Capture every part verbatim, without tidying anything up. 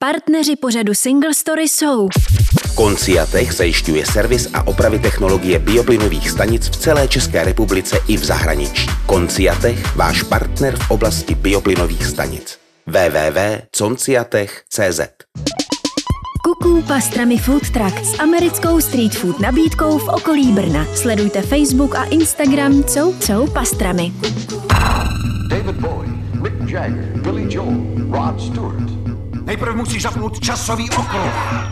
Partneři pořadu Single Story jsou Conciatech zajišťuje servis a opravy technologie bioplynových stanic v celé České republice i v zahraničí. Conciatech, váš partner v oblasti bioplynových stanic. w w w tečka conciatech tečka c z Kuku Pastrami Food Truck s americkou street food nabídkou v okolí Brna. Sledujte Facebook a Instagram Cou Cou Pastrami. David Bowie, Mick Jagger, Billy Joel, Rod Stewart. Nejprve musíš zapnout časový okruh.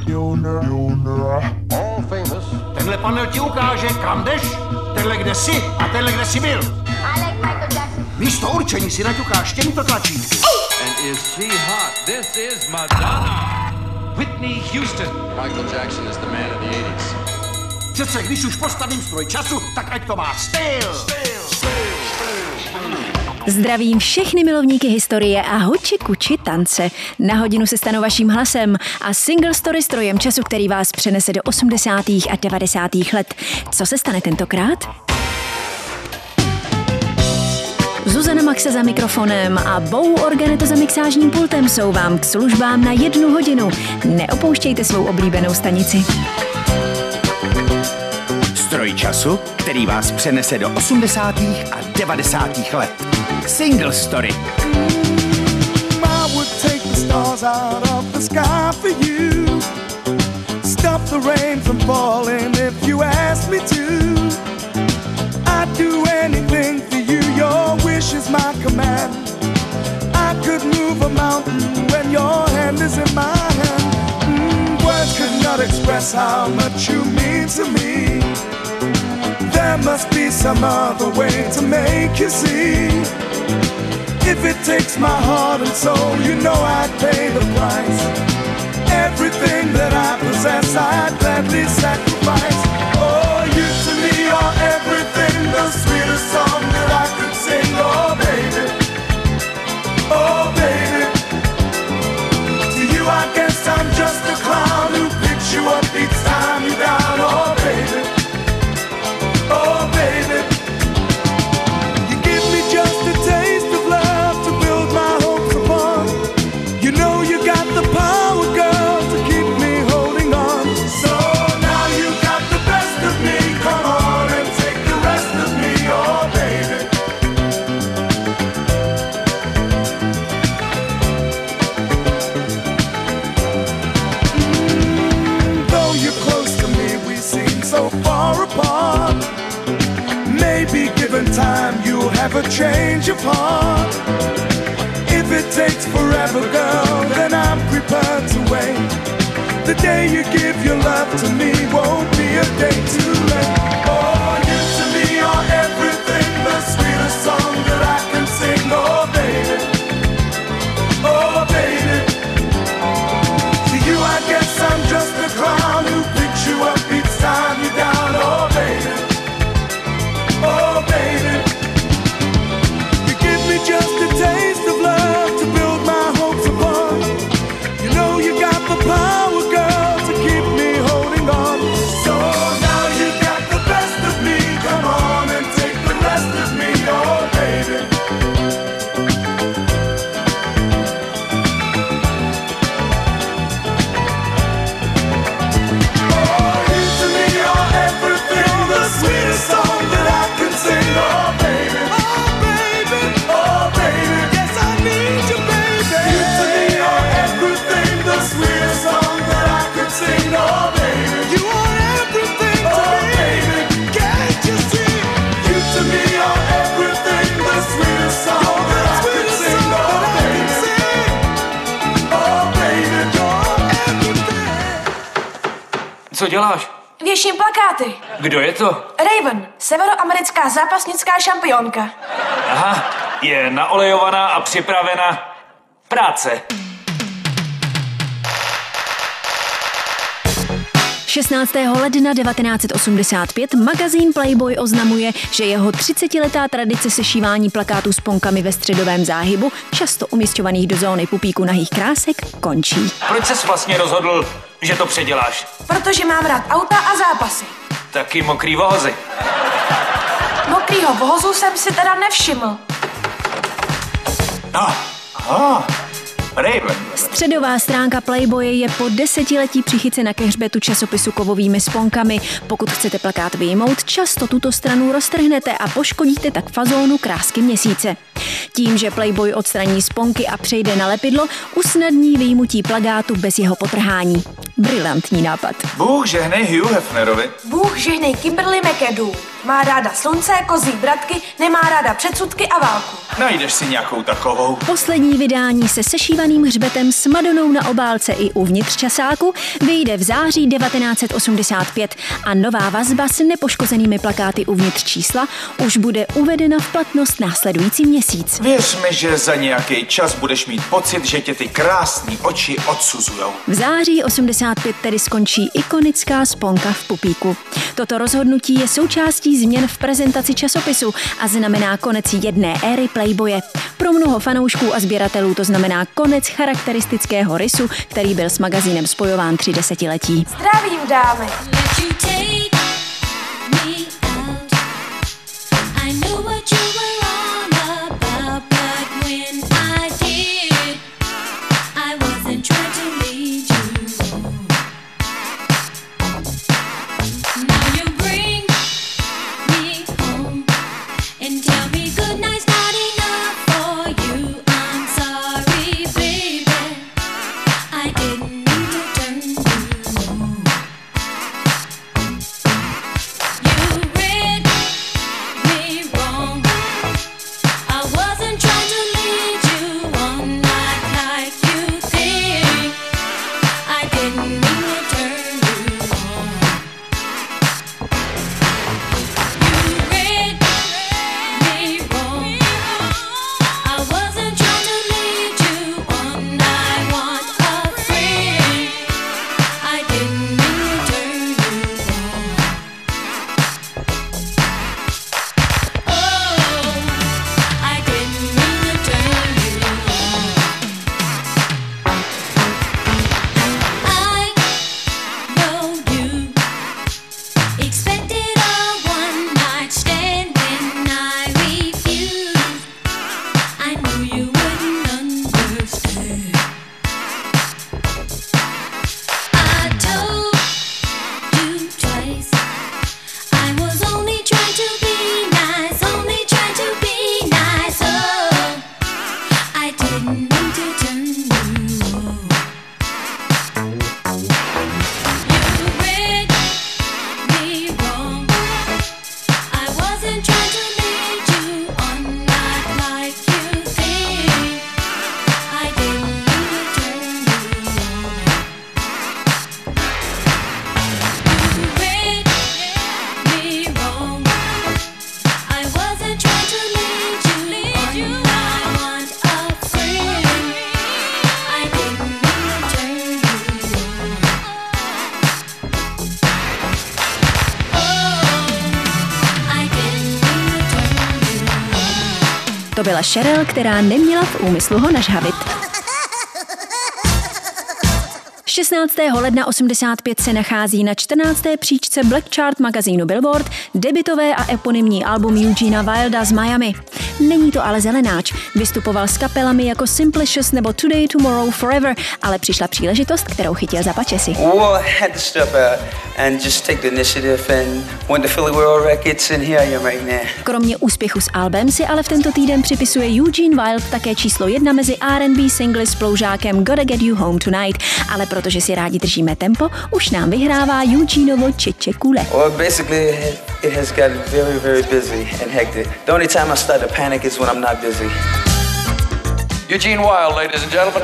All famous. Tenhle panel ti ukáže, kam jdeš, tenhle kde jsi a tenhle kde jsi byl. Místo určení si naťukáš těmito tlačítky. And is she hot? This is Madonna. Whitney Houston. Michael Jackson is the man of the eighties. Přece když už postavím stroj času, tak ať to má styl. Zdravím všechny milovníky historie a hoči kuči tance. Na hodinu se stanu vaším hlasem a Single Story strojem času, který vás přenese do osmdesátých a devadesátých let. Co se stane tentokrát? Zuzana Maxa za mikrofonem a Bou Organeto za mixážním pultem jsou vám k službám na jednu hodinu. Neopouštějte svou oblíbenou stanici. Stroj času, který vás přenese do osmdesátých a devadesátých let. Single Story. I would take the stars out of the sky for you. Stop the rain from falling if you ask me to. I'd do anything for you, your wish is my command. I could move a mountain when your hand is in my hand. Mm, words could not express how much you mean to me. There must be some other way to make you see. If it takes my heart and soul, you know I'd pay the price. Everything that I possess, I'd gladly sacrifice. Oh, you to me are everything, the sweetest song that I could sing. Oh, baby, oh, baby. To you I guess I'm just a clown who picks you up each time you're down. Oh, baby, oh, baby. You give me just a taste of love to build my hopes upon. You know you got the power, girl, to keep me holding on. So now you got the best of me. Come on and take the rest of me, oh baby. Mm, though you're close to me, we seem so far apart. Maybe given time you'll have a change of heart. If it takes forever, girl, then I'm prepared to wait. The day you give your love to me won't be a day too late. Oh, you to me are everything, the sweetest song that I can sing. Oh, baby, oh, baby. To you I guess I'm just a clown who picks you up each time you're down. Oh, baby, oh, baby. You give me just a taste of love to build my hopes upon. You know you got the power, girl, to keep me holding on. So now you got the best of me. Come on and take the rest of me, oh baby. Oh, you to me are everything, the sweetest song that I can sing, oh baby. Oh baby, oh baby, yes I need you, baby. You to me are everything, the sweetest song that I could sing, oh baby. You are everything to oh, me, baby. Can't you see? You to me are everything, the sweetest song that I could sing, oh baby. Oh baby, you're everything. Co děláš? Věším plakáty. Kdo je to? Raven, severoamerická zápasnická šampionka. Aha, je naolejovaná a připravena. Práce. šestnáctého ledna devatenáct set osmdesát pět magazín Playboy oznamuje, že jeho třicetiletá tradice sešívání plakátů s ponkami ve středovém záhybu, často umisťovaných do zóny pupíku nahých krásek, končí. Proč ses vlastně rozhodl, že to předěláš? Protože mám rád auta a zápasy. Taky mokrý vohozy. Mokrýho vohozu jsem si teda nevšiml. No, aha. Raven. Středová stránka Playboye je po desetiletí přichycena ke hřbetu časopisu kovovými sponkami. Pokud chcete plakát vyjmout, často tuto stranu roztrhnete a poškodíte tak fazónu krásky měsíce. Tím, že Playboy odstraní sponky a přejde na lepidlo, usnadní vyjmutí plakátu bez jeho potrhání. Brilantní nápad. Bůh žehnej Hugh Hefnerovi. Bůh žehnej Kimberly McAdoo. Má ráda slunce, kozí bratky, nemá ráda předsudky a válku. Najdeš si nějakou takovou. Poslední vydání se sešívaným hřbetem s Madonou na obálce i uvnitř časáku vyjde v září devatenáct set osmdesát pět a nová vazba s nepoškozenými plakáty uvnitř čísla už bude uvedena v platnost následující měsíc. Věř mi, že za nějaký čas budeš mít pocit, že tě ty krásný oči odsuzujou. V září osmdesát pět tedy skončí ikonická sponka v pupíku. Toto rozhodnutí je součástí změn v prezentaci časopisu a znamená konec jedné éry Playboye. Pro mnoho fanoušků a sběratelů to znamená konec charakteristického rysu, který byl s magazínem spojován tři desetiletí. Zdravím, dámy. To byla Cheryl, která neměla v úmyslu ho nažhavit. šestnáctého ledna osmdesát pět se nachází na čtrnácté příčce Black Chart magazínu Billboard debutové a eponymní album Eugena Wilda z Miami. Není to ale zelenáč. Vystupoval s kapelami jako Simplicious nebo Today, Tomorrow, Forever, ale přišla příležitost, kterou chytil za pačesy. Well, I had to step out and just take the initiative and went to Philly World Records and here I am right now. Kromě úspěchu s albem si ale v tento týden připisuje Eugene Wild také číslo jedna mezi R and B singly s ploužákem Gotta Get You Home Tonight, ale protože si rádi držíme tempo, už nám vyhrává Eugenovo Čeče Kule. Well, basically it has gotten very, very busy and hectic. The only time I start to panic is when I'm not busy. Eugene Wild, ladies and gentlemen.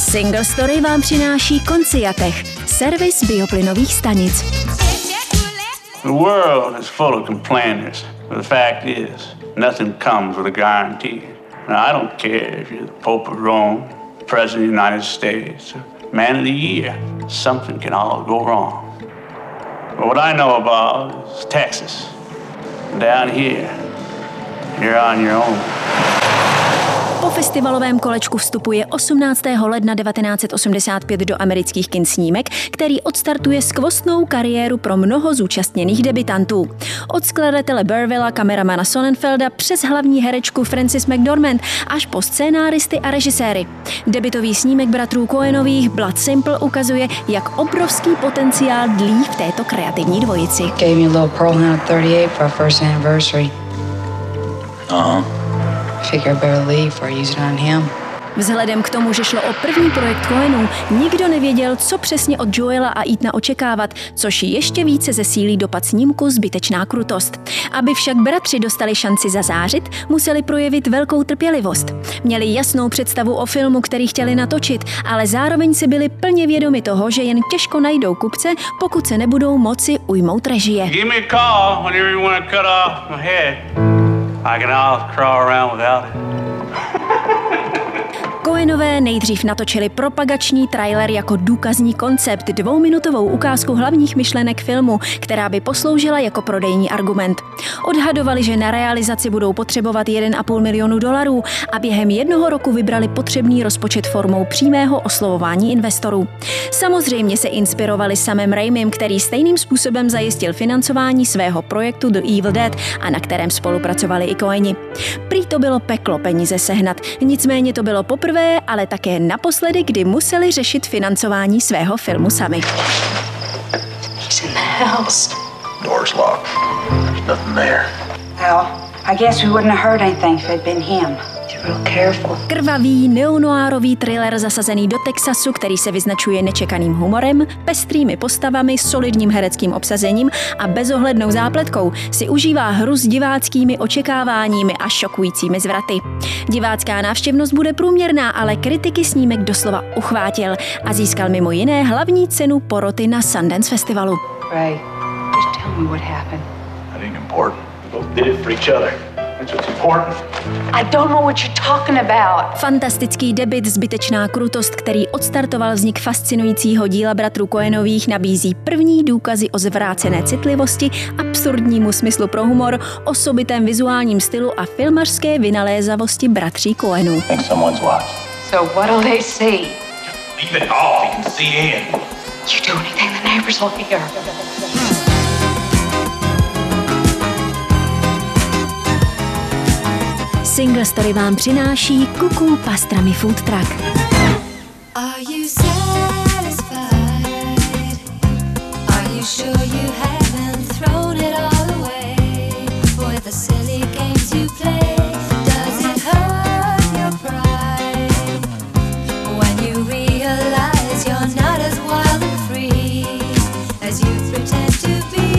Single Story vám přináší Conciatech, servis bioplynových stanic. The world is full of complainers, but the fact is, nothing comes with a guarantee. Now, I don't care if you're the Pope of Rome, President of the United States, Man of the Year. Something can all go wrong. But what I know about is Texas. Down here, you're on your own. Po festivalovém kolečku vstupuje osmnáctého ledna devatenáct set osmdesát pět do amerických kin snímek, který odstartuje skvostnou kariéru pro mnoho zúčastněných debutantů. Od skladatele Burwella, kameramana Sonnenfelda přes hlavní herečku Frances McDormand až po scénáristy a režiséry. Debutový snímek bratrů Coenových Blood Simple ukazuje, jak obrovský potenciál dlí v této kreativní dvojici. Gave me a little Pearl Hunt thirty-eight for our first anniversary. Uh-huh. Figure I better leave before I use it on him. Vzhledem k tomu, že šlo o první projekt Coenů, nikdo nevěděl, co přesně od Joela a Ethana očekávat, což ještě více zesílí dopad snímku Zbytečná krutost. Aby však bratři dostali šanci zazářit, museli projevit velkou trpělivost. Měli jasnou představu o filmu, který chtěli natočit, ale zároveň si byli plně vědomi toho, že jen těžko najdou kupce, pokud se nebudou moci ujmout režie. Give me a call whenever you want to cut off my head. I can always crawl around without it. Coenové nejdřív natočili propagační trailer jako důkazní koncept, dvouminutovou ukázku hlavních myšlenek filmu, která by posloužila jako prodejní argument. Odhadovali, že na realizaci budou potřebovat jeden a půl milionu dolarů a během jednoho roku vybrali potřebný rozpočet formou přímého oslovování investorů. Samozřejmě se inspirovali Samem Raimim, který stejným způsobem zajistil financování svého projektu The Evil Dead a na kterém spolupracovali i Coeni. Prý to bylo peklo peníze sehnat, nicméně to bylo poprvé, ale také naposledy, kdy museli řešit financování svého filmu sami. He's in the house. Door's locked. There's nothing there. Well, I guess we wouldn't have heard anything if it'd been him. Real careful. Krvavý neonoárový thriller zasazený do Texasu, který se vyznačuje nečekaným humorem, pestrými postavami, solidním hereckým obsazením a bezohlednou zápletkou, si užívá hru s diváckými očekáváními a šokujícími zvraty. Divácká návštěvnost bude průměrná, ale kritiky snímek doslova uchvátil a získal mimo jiné hlavní cenu poroty na Sundance Festivalu. Ray, just tell me what happened. That ain't important. We both did it for each other. That's what's important. I don't know what you're talking about. Fantastický debut Zbytečná krutost, který odstartoval vznik fascinujícího díla bratrů Coenových, nabízí první důkazy o zvrácené citlivosti, absurdnímu smyslu pro humor, osobitém vizuálním stylu a filmařské vynalézavosti bratří Coenů. Think someone's watching. So what'll they see? Leave it off. You can see in. You do anything the neighbors will hear. Single Story vám přináší Kuku Pastrami Food Truck. Are you satisfied? Are you sure you haven't thrown it all away with the silly games you play? Does it hurt your pride when you realize you're not as wild and free as you pretend to be?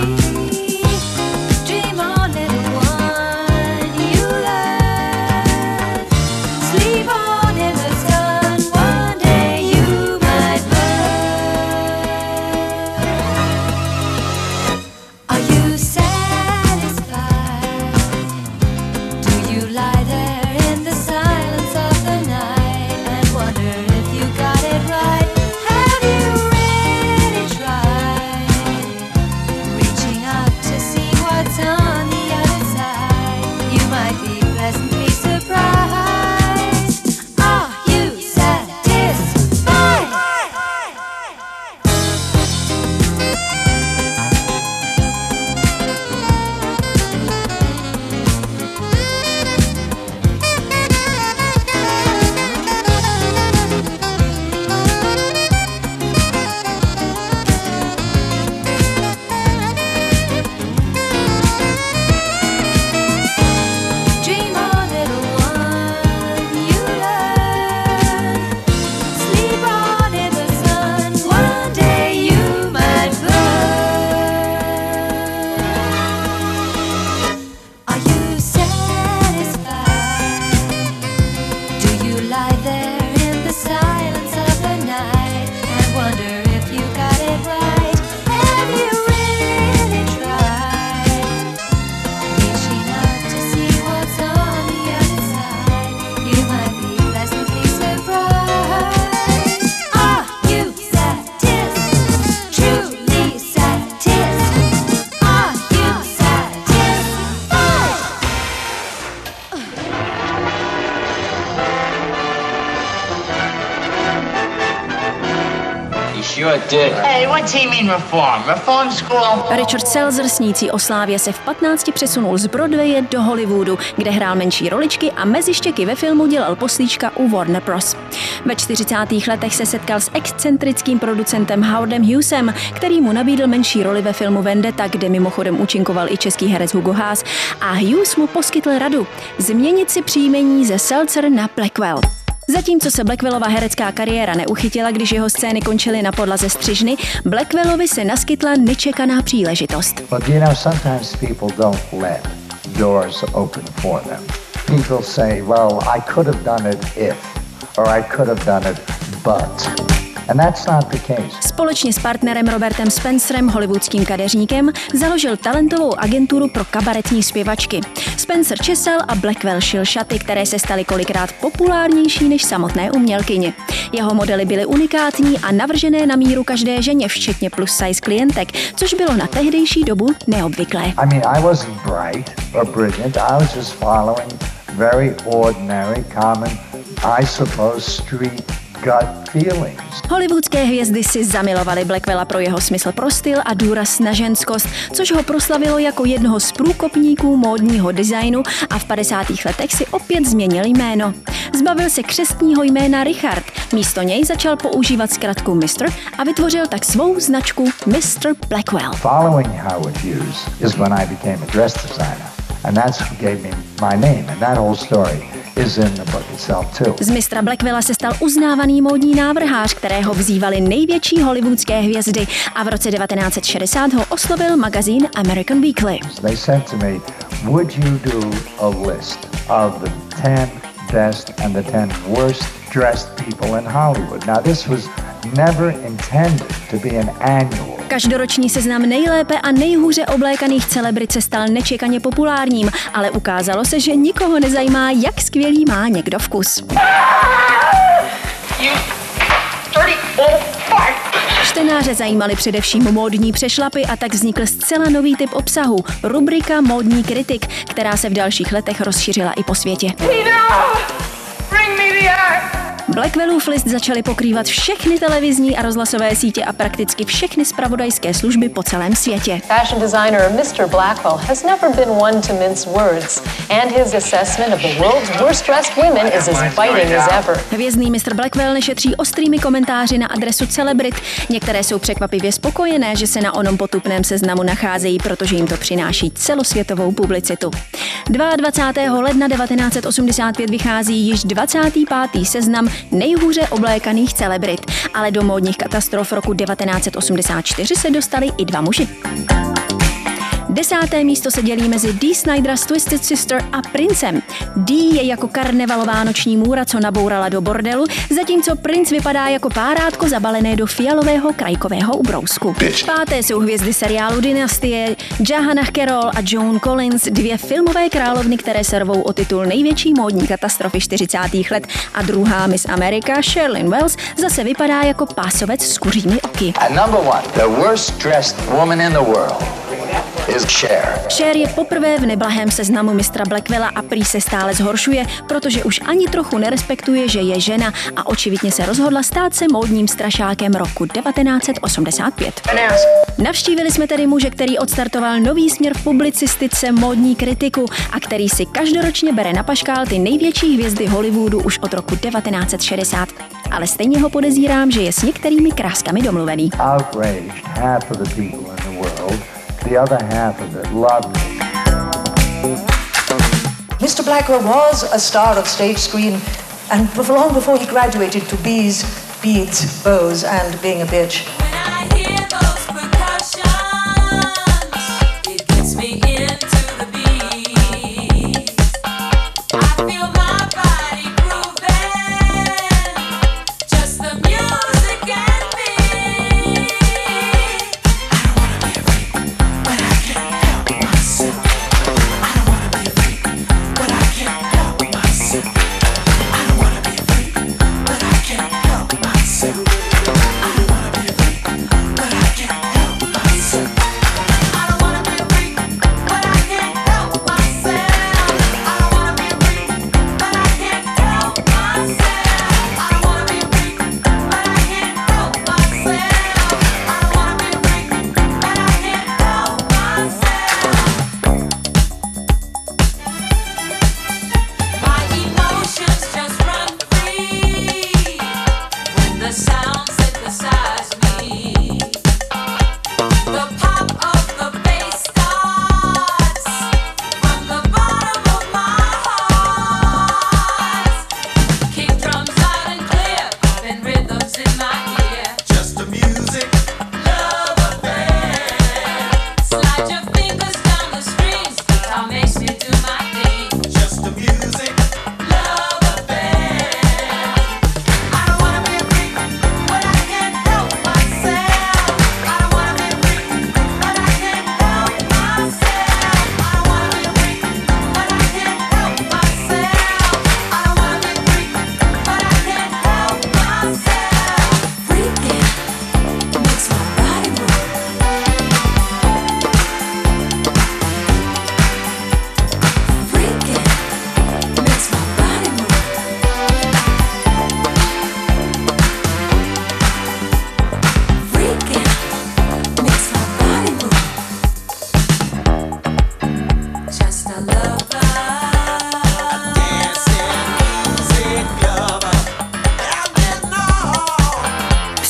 Dream on, little one, you love. Sleep on in the sun, one day you might burn. Are you satisfied? sure did. Hey, what's he mean reform? Reform school? Richard Selzer, snící o slávě, se v patnácti přesunul z Broadwaye do Hollywoodu, kde hrál menší roličky a mezi štěky ve filmu dělal poslíčka u Warner Bros. Ve čtyřicátých letech se setkal s excentrickým producentem Howardem Hughesem, který mu nabídl menší roli ve filmu Vendetta, kde mimochodem účinkoval i český herec Hugo Haas, a Hughes mu poskytl radu změnit si příjmení ze Seltzer na Blackwell. Zatímco se Blackwellova herecká kariéra neuchytila, když jeho scény končily na podlaze střižny, Blackwellovi se naskytla nečekaná příležitost. But you know, sometimes people don't let doors open for them. People say, well, I could have done it if, or I could have done it but. And that's not the case. Společně s partnerem Robertem Spencerem, hollywoodským kadeřníkem, založil talentovou agenturu pro kabaretní zpěvačky. Spencer česal a Blackwell šil šaty, které se staly kolikrát populárnější než samotné umělkyně. Jeho modely byly unikátní a navržené na míru každé ženě, včetně plus size klientek, což bylo na tehdejší dobu neobvyklé. I mean, I wasn't bright or brilliant. I was just following very ordinary, common, I suppose, street gut feelings. Hollywoodské hvězdy si zamilovali Blackwella pro jeho smysl pro styl a důraz na ženskost, což ho proslavilo jako jednoho z průkopníků módního designu, a v padesátých letech si opět změnil jméno. Zbavil se křestního jména Richard, místo něj začal používat zkratku mister a vytvořil tak svou značku mister Blackwell. Following Howard Hughes is when I became a dress designer, and that's what gave me my name, and that whole story is in the book itself too. Z mistra Blackwella se stal uznávaný módní návrhář, kterého vzývali největší hollywoodské hvězdy, a v roce devatenáct set šedesát ho oslovil magazín American Weekly. They said to me, would you do a list of the ten best and the ten worst dressed people in Hollywood? Now this was never intended to be an annual. Každoroční seznam nejlépe a nejhůře oblékaných celebrit se stal nečekaně populárním, ale ukázalo se, že nikoho nezajímá, jak skvělý má někdo vkus. Čtenáře zajímaly především módní přešlapy, a tak vznikl zcela nový typ obsahu, rubrika Módní kritik, která se v dalších letech rozšířila i po světě. Blackwellův list začaly pokrývat všechny televizní a rozhlasové sítě a prakticky všechny zpravodajské služby po celém světě. Fashion designer mister Blackwell has never been one to mince words, and his assessment of the world's worst dressed women is as biting as ever. Hvězdný mister Blackwell nešetří ostrými komentáři na adresu celebrit. Některé jsou překvapivě spokojené, že se na onom potupném seznamu nacházejí, protože jim to přináší celosvětovou publicitu. dvacátého druhého ledna devatenáct set osmdesát pět vychází již dvacátý pátý seznam nejhůře oblékaných celebrit, ale do módních katastrof roku devatenáct set osmdesát čtyři se dostali i dva muži. Desáté místo se dělí mezi Dee Snydera z Twisted Sister a Princem. Dee je jako karnevalová noční můra, co nabourala do bordelu, zatímco Prince vypadá jako párátko zabalené do fialového krajkového ubrousku. Páté jsou hvězdy seriálu Dynastie, Johanna Carroll a Joan Collins, dvě filmové královny, které se rvou o titul největší módní katastrofy čtyřicátých let, a druhá Miss America, Sherilyn Wells, zase vypadá jako pásovec s kuřími oky. And number one, the worst dressed woman in the world. Cher. Cher je poprvé v neblahém seznamu mistra Blackwella a prý se stále zhoršuje, protože už ani trochu nerespektuje, že je žena, a očividně se rozhodla stát se módním strašákem roku devatenáct set osmdesát pět. Navštívili jsme tedy muže, který odstartoval nový směr v publicistice, módní kritiku, a který si každoročně bere na paškál ty největší hvězdy Hollywoodu už od roku devatenáct set šedesát. Ale stejně ho podezírám, že je s některými kráskami domluvený. Outraged half of the people in the world. The other half of it loved me. mister Blackwell was a star of stage screen, and long before he graduated to bees, beads, bows, and being a bitch.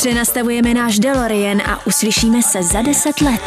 Přenastavujeme náš DeLorean a uslyšíme se za deset let.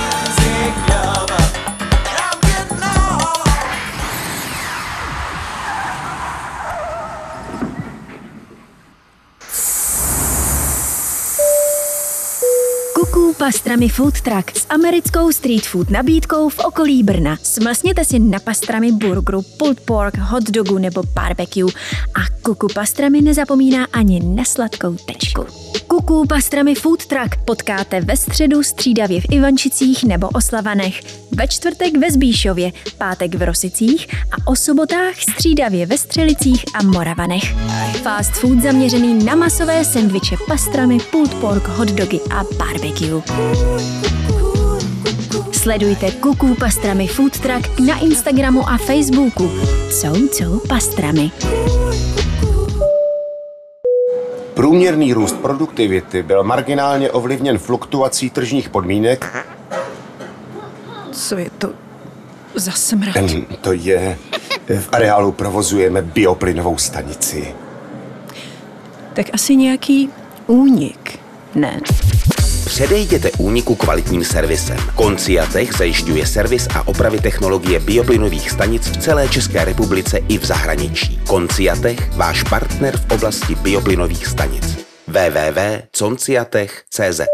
Kuku Pastrami Food Truck s americkou street food nabídkou v okolí Brna. Smlsněte si na pastrami burgeru, pulled pork, hot dogu nebo barbecue a Kuku Pastrami nezapomíná ani na sladkou tečku. Kuku Pastrami Food Truck potkáte ve středu střídavě v Ivančicích nebo Oslavanech, ve čtvrtek ve Zbíšově, pátek v Rosicích a o sobotách střídavě ve Střelicích a Moravanech. Fast food zaměřený na masové sendviče, pastrami, pulled pork, hot dogy a barbecue. Sledujte Kuku Pastrami Food Truck na Instagramu a Facebooku. Cou, cou pastrami. Průměrný růst produktivity byl marginálně ovlivněn fluktuací tržních podmínek. Co je to za smrad? To je... V areálu provozujeme bioplynovou stanici. Tak asi nějaký únik, ne? Předejděte úniku kvalitním servisem. Conciatech zajišťuje servis a opravy technologie bioplynových stanic v celé České republice i v zahraničí. Conciatech, váš partner v oblasti bioplynových stanic. w w w tečka conciatech tečka c z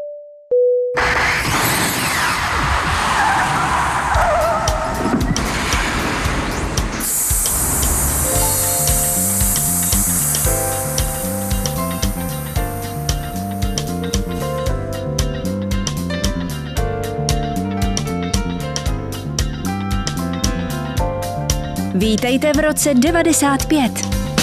Vítejte v roce devadesát pět.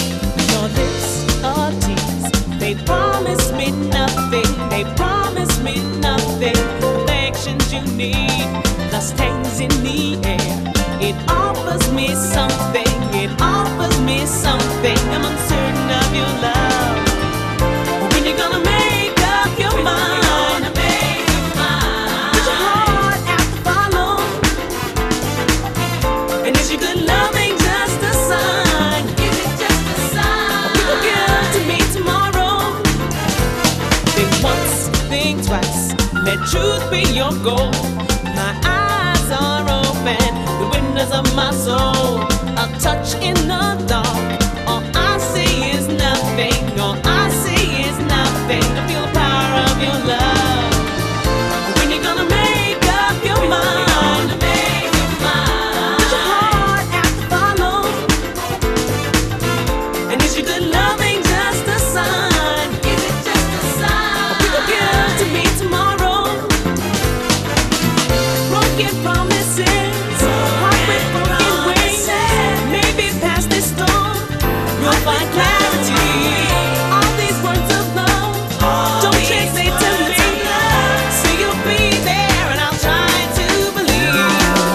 Let truth be your goal. My eyes are open, the windows of my soul. A touch in the dark. All I see is nothing. All I see is nothing. I feel the power of your love. When you're gonna make up your mind, make your mind. Does your heart have to follow? And is your good loving just a sign? Is it just a sign? Are people good to me tomorrow? Broken promises, heart with broken wings. Maybe past this storm, you'll find clarity. All these words of love, don't translate to me. So you'll be there, and I'll try to believe.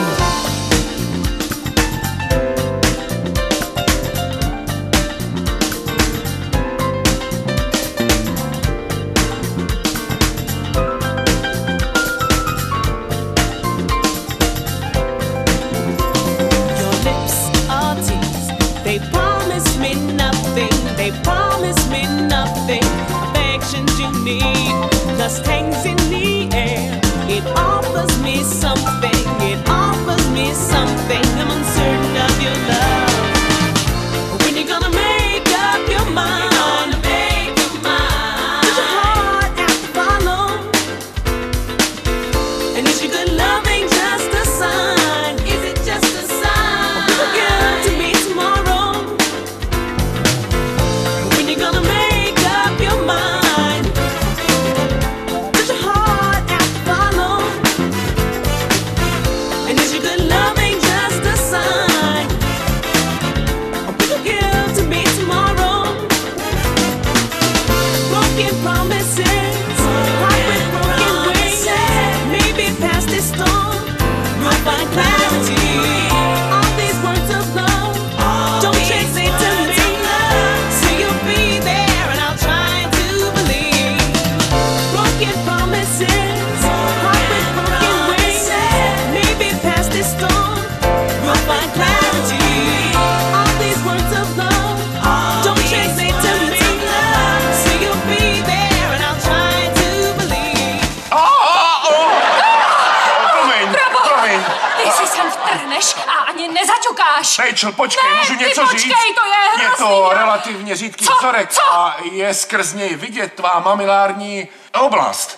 Your lips are teased. They promise me nothing. They promise me nothing. Affections you need. Lust hangs in the air. It offers me something. It offers me something. I'm uncertain of your love. When you're gonna make up your mind? Make your mind. Does your heart have to follow? And is your good loving just a sign? Is it just a sign? Are people good to me tomorrow? When you're gonna make up your mind? Does your heart Rachel, počkej, ne, můžu něco počkej, říct? To je, je hrozný, to já... relativně řídký Co? vzorek Co? a je skrz něj vidět tvá mamilární oblast.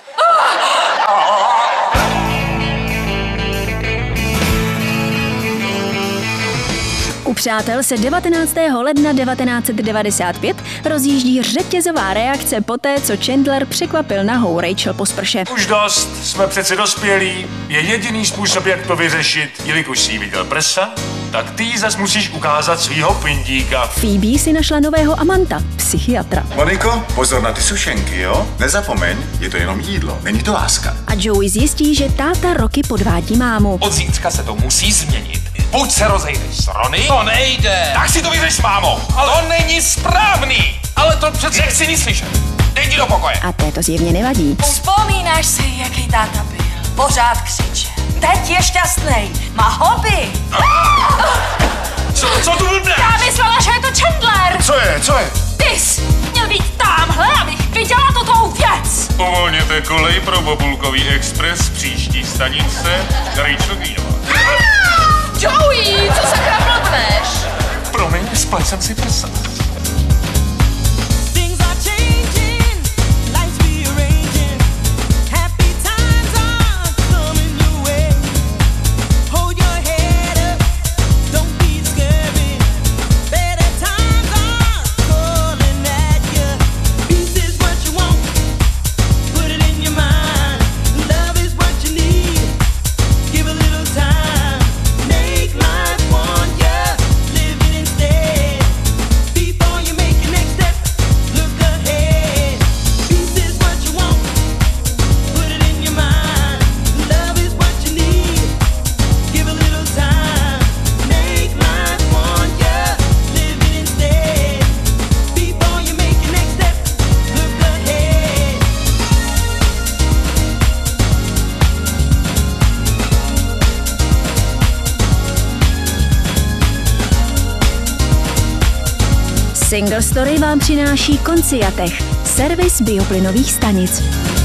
U přátel se devatenáctého ledna devatenáct set devadesát pět rozjíždí řetězová reakce poté, co Chandler překvapil nahou Rachel po sprše. Už dost, jsme přeci dospělí. Je jediný způsob, jak to vyřešit. Jelikož jsi jí viděl prsa, tak ty jí zas musíš ukázat svýho pindíka. Phoebe si našla nového amanta, psychiatra. Moniko, pozor na ty sušenky, jo? Nezapomeň, je to jenom jídlo, není to láska. A Joey zjistí, že táta roky podvádí mámu. Od zítřka se to musí změnit. Buď se rozejdeš s Rony, to nejde. Tak si to vyřeš, mámo. Ale to není správný. Ale to přece nechci nic slyšet. Dej ti do pokoje. A té to zjevně nevadí. Vzpomínáš si, jaký táta byl? Pořád křičel. Teď je šťastnej. Má hobby. Co, co tu blbneš? Já myslela, že je to Chandler. Co je, co je? Ty jsi měl být tamhle, abych viděla tuto věc. Uvolněte kolej pro Bobulkový expres, příští stanice, Rachel Greenová. Joey, co sakra blbneš? Promiň, spletl jsem si prsa. Single Story vám přináší Konciatech, servis bioplynových stanic.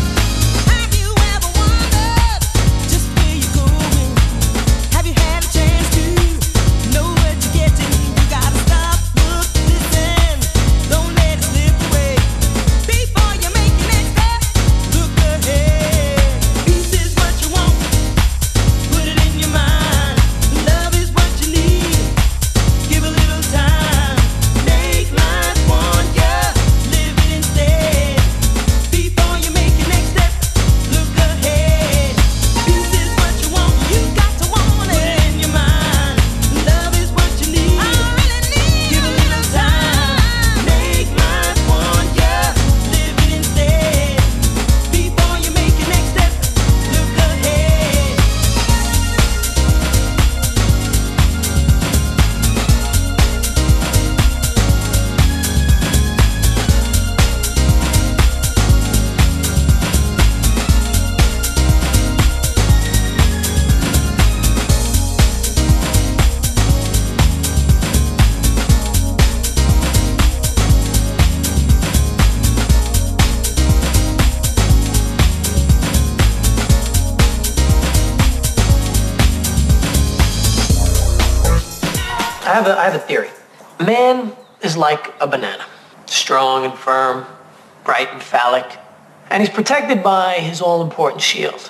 I have a, I have a theory. Man is like a banana. Strong and firm, bright and phallic. And he's protected by his all-important shield.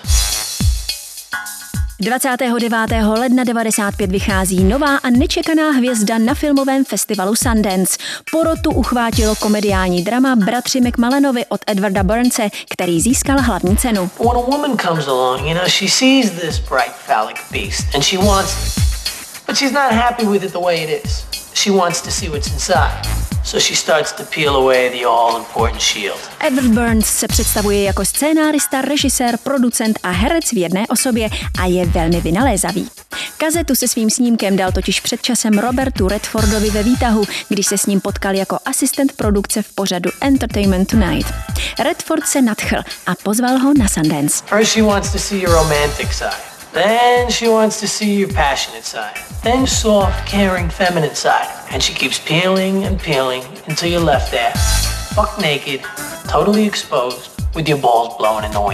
dvacátého devátého ledna devadesát pět vychází nová a nečekaná hvězda na filmovém festivalu Sundance. Porotu uchvátilo komediální drama Bratři McMullenovi od Edwarda Burnse, který získal hlavní cenu. When a woman comes along, you know, she sees this bright phallic beast and she wants it. But she's not happy with it the way it is. She wants to see what's inside. So she starts to peel away the all-important shield. Edward Burns se představuje jako scénárista, režisér, producent a herec v jedné osobě a je velmi vynalézavý. Kazetu se svým snímkem dal totiž před časem Robertu Redfordovi ve výtahu, když se s ním potkal jako asistent produkce v pořadu Entertainment Tonight. Redford se nadchl a pozval ho na Sundance. First she wants to see your romantic side. Then she wants to see your passionate side. Then soft, caring, feminine side. And she keeps peeling and peeling until you're left there, buck naked, totally exposed, with your balls blowing in the wind.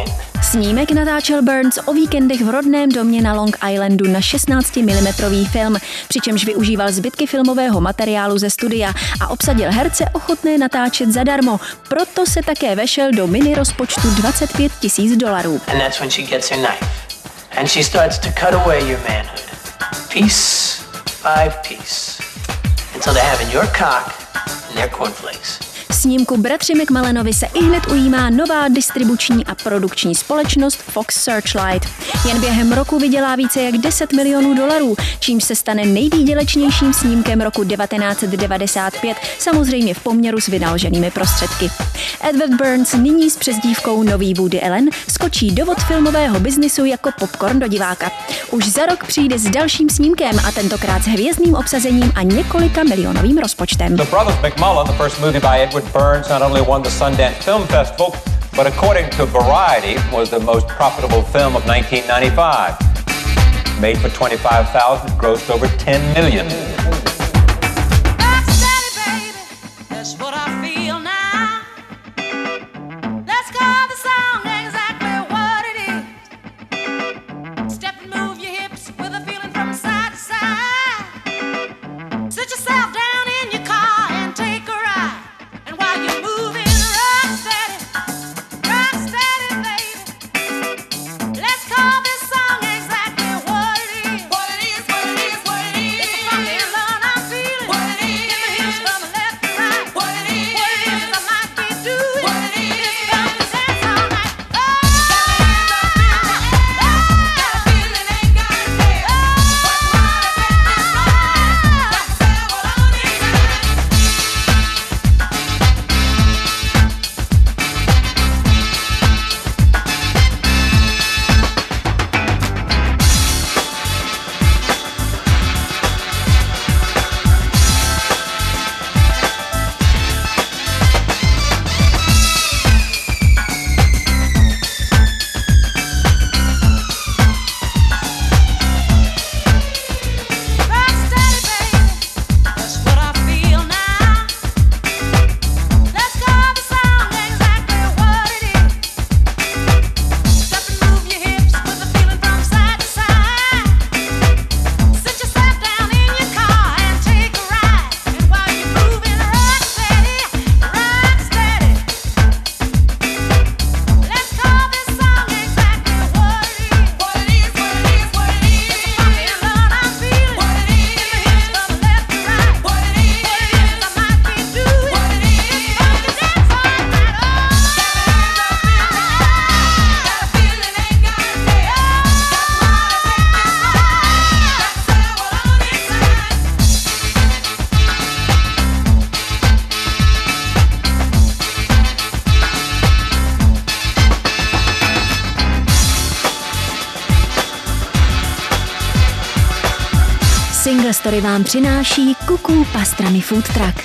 Snímek natáčel Burns o víkendech v rodném domě na Long Islandu na šestnáctimilimetrový film, přičemž využíval zbytky filmového materiálu ze studia a obsadil herce ochotné natáčet zadarmo. Proto se také vešel do mini rozpočtu dvacet pět tisíc dolarů. And that's when she gets her knife. And she starts to cut away your manhood. Piece by piece. Until they're having your cock and their cornflakes. Snímku Bratři McMullenovi se ihned ujímá nová distribuční a produkční společnost Fox Searchlight. Jen během roku vydělá více jak deset milionů dolarů, čímž se stane nejvýdělečnějším snímkem roku devatenáct set devadesát pět, samozřejmě v poměru s vynaloženými prostředky. Edward Burns nyní s přezdívkou Nový Woody Allen skočí do vod filmového biznisu jako popcorn do diváka. Už za rok přijde s dalším snímkem a tentokrát s hvězdným obsazením a několika milionovým rozpočtem. The Brothers McMullen, the first movie by Edward Burns, not only won the Sundance Film Festival, but according to Variety, was the most profitable film of nineteen ninety-five. Made for twenty-five thousand, grossed over ten million. Single Story vám přináší Kuku Pastrami Food Truck.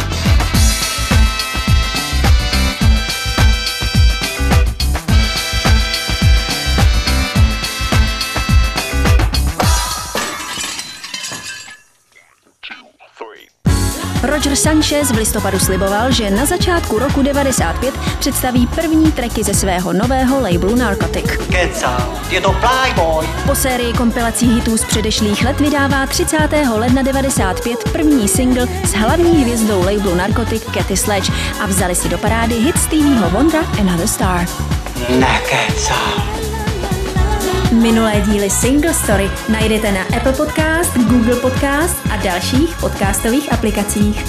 Roger Sanchez v listopadu sliboval, že na začátku roku devadesát pět představí první tracky ze svého nového labelu Narcotic. Je to Playboy. Po sérii kompilací hitů z předešlých let vydává třicátého ledna devadesát pět první single s hlavní hvězdou labelu Narcotic Katy Sledge a vzali si do parády hit Stevieho Wondera Another Star. Nekecal. Minulé díly Single Story najdete na Apple Podcast, Google Podcast a dalších podcastových aplikacích.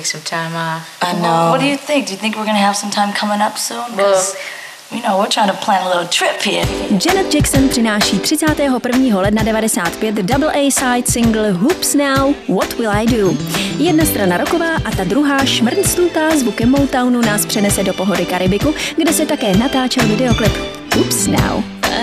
some time off. I know. What do you think? Do you think we're going to have some time coming up soon? Because, you know, we're trying to plan a little trip here. Janet Jackson přináší třicátého prvního ledna devadesát pět double A side single Hoops Now, What Will I Do. Jedna strana rocková a ta druhá šmrncnutá zvukem Motownu nás přenese do pohody Karibiku, kde se také natáčel videoklip Hoops Now.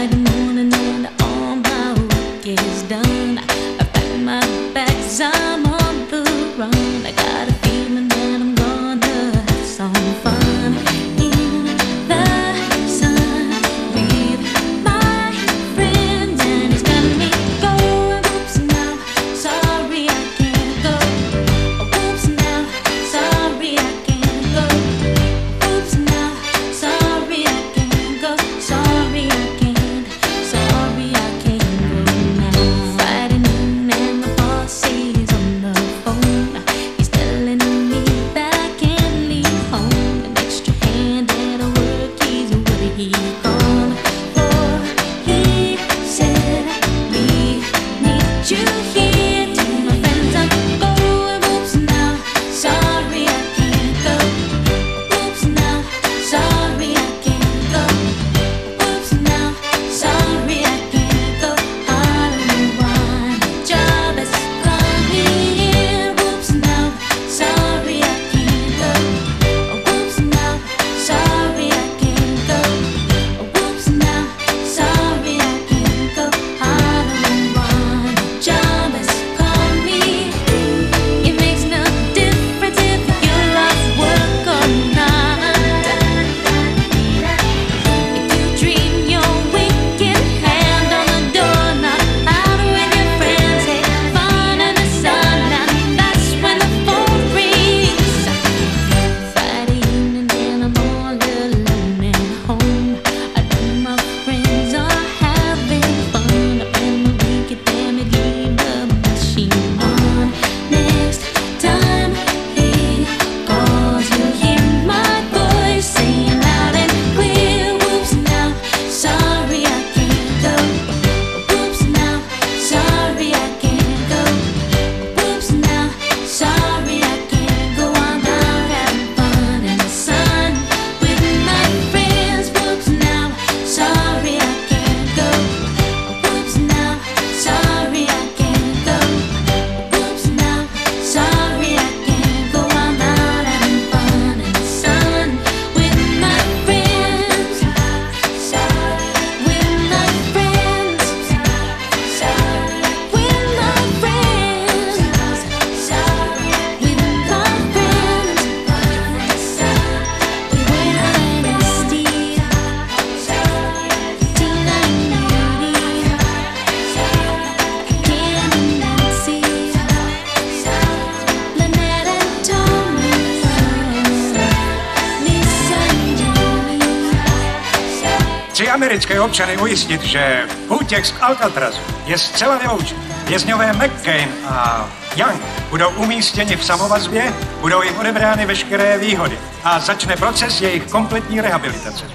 Americké občany ujistit, že útěk z Alcatrazu je zcela vyloučen. Vězňové McCain a Young budou umístěni v samovazbě, budou jim odebrány veškeré výhody a začne proces jejich kompletní rehabilitace.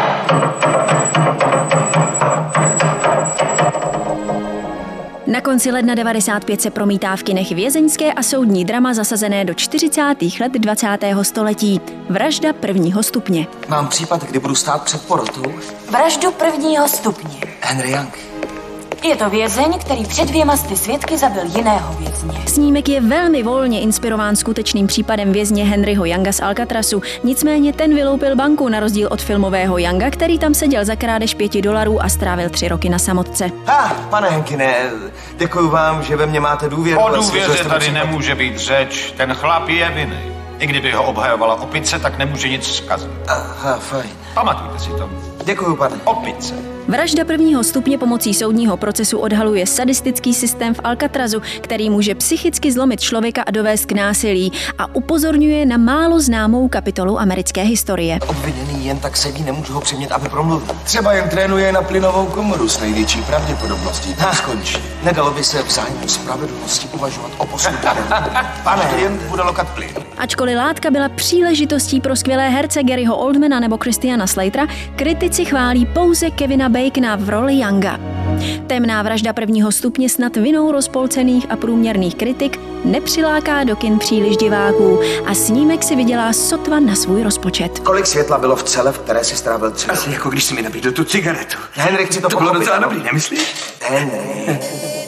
Na konci ledna devadesát pět se promítá v kinech vězeňské a soudní drama zasazené do čtyřicátých let dvacátého století. Vražda prvního stupně. Mám případ, kdy budu stát před porotou. Vraždu prvního stupně. Henry Young. Je to vězeň, který před dvěma sty svědky zabil jiného vězně. Snímek je velmi volně inspirován skutečným případem vězně Henryho Younga z Alcatrazu. Nicméně ten vyloupil banku na rozdíl od filmového Younga, který tam seděl za krádež pěti dolarů a strávil tři roky na samotce. Ha, pane Henkine, děkuji vám, že ve mně máte důvěru. O důvěře tady nemůže být řeč. Ten chlap je vinný. I kdyby ho obhajovala opice, tak nemůže nic zkazit. Aha, fajn. Pamatujte si to. Děkuji, pane. Opice. Vražda prvního stupně pomocí soudního procesu odhaluje sadistický systém v Alcatrazu, který může psychicky zlomit člověka a dovést k násilí a upozorňuje na málo známou kapitolu americké historie. Obviněný jen tak sedí, nemůžu ho přimět, aby promluvil. Třeba jen trénuje na plynovou komoru s největší pravděpodobností. Ha, skončí. Nedalo by se v zájmu spravedlnosti uvažovat o postupu. Pane, klient bude lokat plyn. Ačkoliv látka byla příležitostí pro skvělé herce Garyho Oldmana nebo Christiana Slatera, kritici chválí pouze Kevina Bacona v roli Younga. Temná vražda prvního stupně snad vinou rozpolcených a průměrných kritik nepřiláká do kin příliš diváků a snímek si vydělá sotva na svůj rozpočet. Kolik světla bylo v cele, v které si strávil třeba? Asi jako když si mi nabídl tu cigaretu. Henry, chci to To bylo pochopit, docela ano. dobrý, nemyslíš? Henry.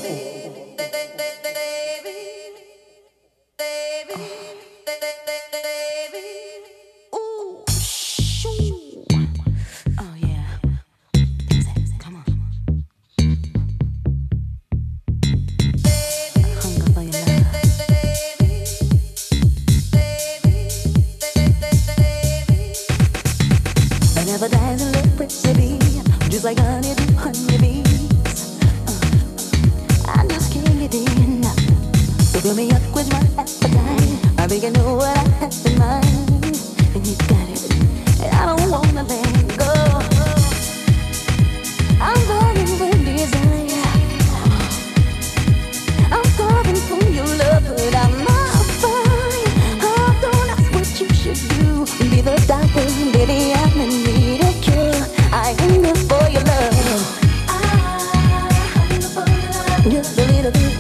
Never dies in love recipe, just like honey do honeybees. Uh, I just can't get enough. So fill me up with my appetite. I think you know what I have in mind, and you got it. I don't wanna let go. I'm burning with desire. I'm starving for your love, but I'm not fine. Oh, don't ask what you should do. Be the doctor, baby, I'm in need of cure. I hunger for your love. Just a little bit.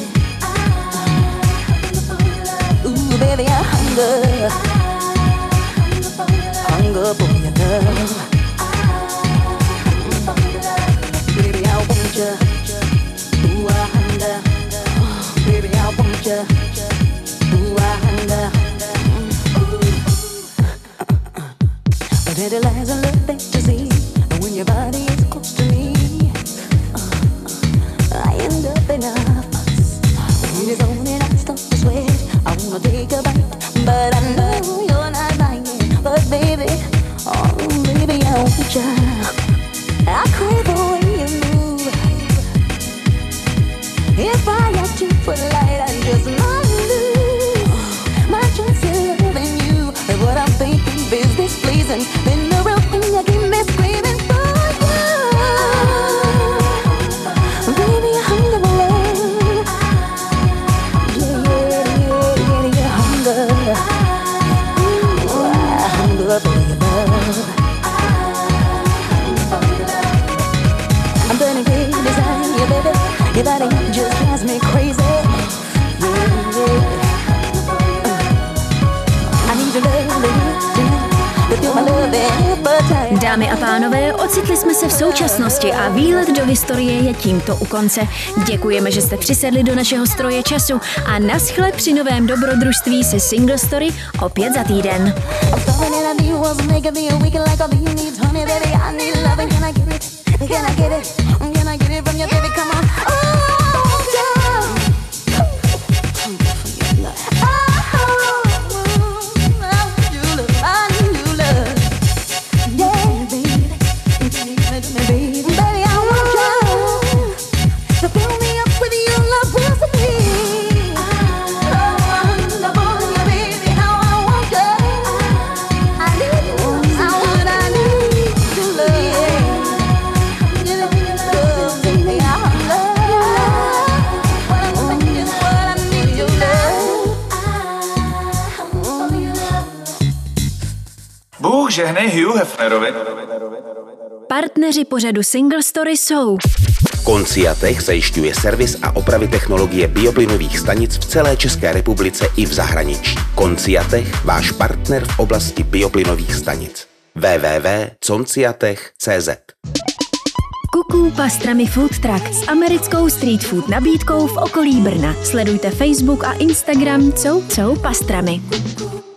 Ooh, baby, I hunger. Hunger for your love. Baby, I want you. Ooh, I hunger. Baby, I want you. Ooh, I hunger. But it lies a love fantasy. And when your body is close to me, uh, I end up in a fuss. When it's on and I start to sweat, I wanna take a bite, but I know you're not buying. But baby, oh baby, I want you. I crave the way you move. If I ask you for light, I just might lose my chance in loving you. And what I'm thinking is this pleasing. Then the real thing you keep me screaming for you. Baby, I hunger for love. Yeah, yeah, yeah, yeah, yeah, hunger. Ooh, I hunger for your love. I'm burning with desire, yeah, baby. Your body just drives me crazy. Yeah, yeah. I need your love, to feel my love every time. Dámy a pánové, ocitli jsme se v současnosti a výlet do historie je tímto u konce. Děkujeme, že jste přisedli do našeho stroje času a naschle při novém dobrodružství se Single Story opět za týden. Bůh žehnej Hugh Hefnerovi. Partneři pořadu Single Story jsou Conciatech zajišťuje servis a opravy technologie bioplynových stanic v celé České republice i v zahraničí. Conciatech, váš partner v oblasti bioplynových stanic. w w w tečka conciatech tečka c z Kuku Pastrami Food Truck s americkou street food nabídkou v okolí Brna. Sledujte Facebook a Instagram Cou Cou Pastrami.